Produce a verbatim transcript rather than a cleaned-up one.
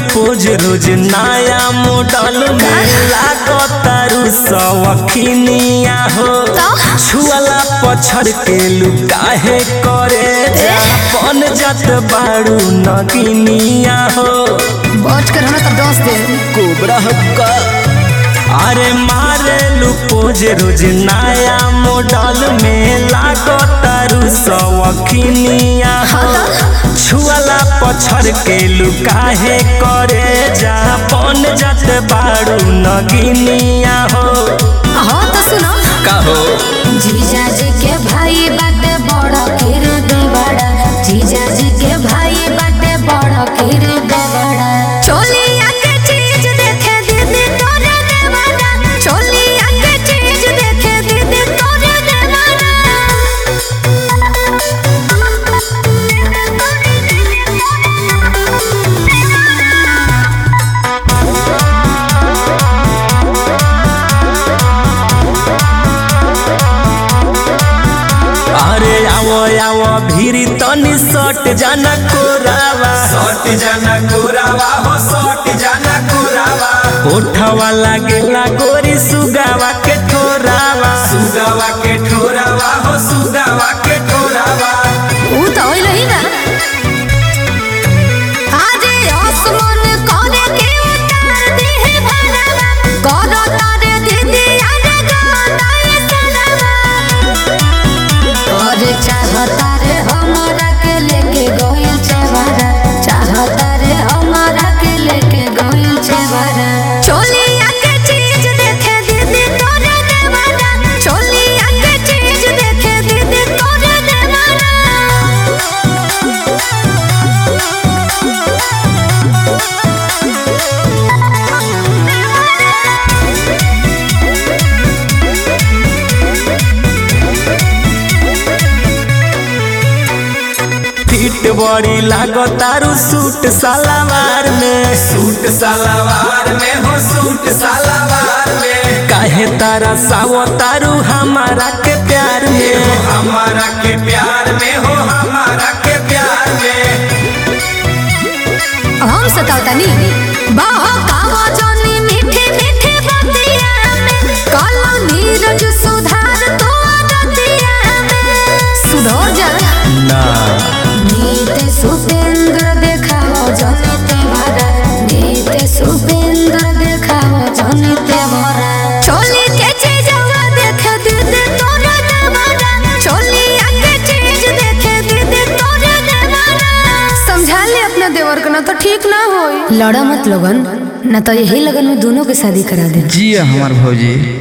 Pose रोज नया model में लागतारू सवखिनिया हो छुअला पछड़ के लुकाहे करे बन जात बारू नगिनिया हो बच कर हमें तो दोस्त दे कोबरा का अरे मारे लुपोज रोज नया मॉडल में लागतारू सवखिनिया हो छुअला पछड़ के लुकाहे करे जा बन जात बारू नगिनिया हो हाँ तो सुनो कहो जीजा जी के भाई बाटे बड़ा किर देवड़ा जीजा जी के भाई बाटे बड़ा किर देवड़ा चोलिया के चीज देखे दीदी तोरे देवड़ा चोलिया के चीज देखे दीदी तोरे अरे आवो आवो भीरी तनी सट जाना कोरावा सट जाना कोरावा हो सट जाना कोरावा ओठवा लागेला गोरी सुगावा के ठोरावा सुगावा के ठोरावा हो सुगावा के ठोरावा ऊ तो होई रही ना आज आसमान कोने के उतार दी है भरावा करो तारे दीदी आने गाना सलावा और चाहता रे हमारा के लेके गोइल चेवारा चाहता रे हमारा के लेके गोइल चेवारा चोलिया के चीज देखे दीदी तोरे देवारा चोलिया के चीज देखे दीदी तोरे देवारा फिट बड़ी लागतारू सूट सलवार में सूट सलवार में हो सूट सलवार में काहे तारा सावतारू हमारा के प्यार हो में हमारा के प्यार में हो हमारा के प्यार में हम सतावता नहीं बाहो कावा जोनी मीठे मीठे बतिया में काला नीरज सुधार तो रतिया में सुधर जा ना नीते सुपेंद्र देखाओ जोनी तेवारा नीते सुपेंद्र देखाओ जोनी तेवारा चोली के चीजवा देखे दीदी तोरे देवारा चोली के चीज देखे दीदी तोरे देवारा समझा ले अपना देवर को ना तो ठीक ना होई लड़ा मत लोगन ना तो यही लगन में दोनों की शादी करा दे जी हमार भौजी।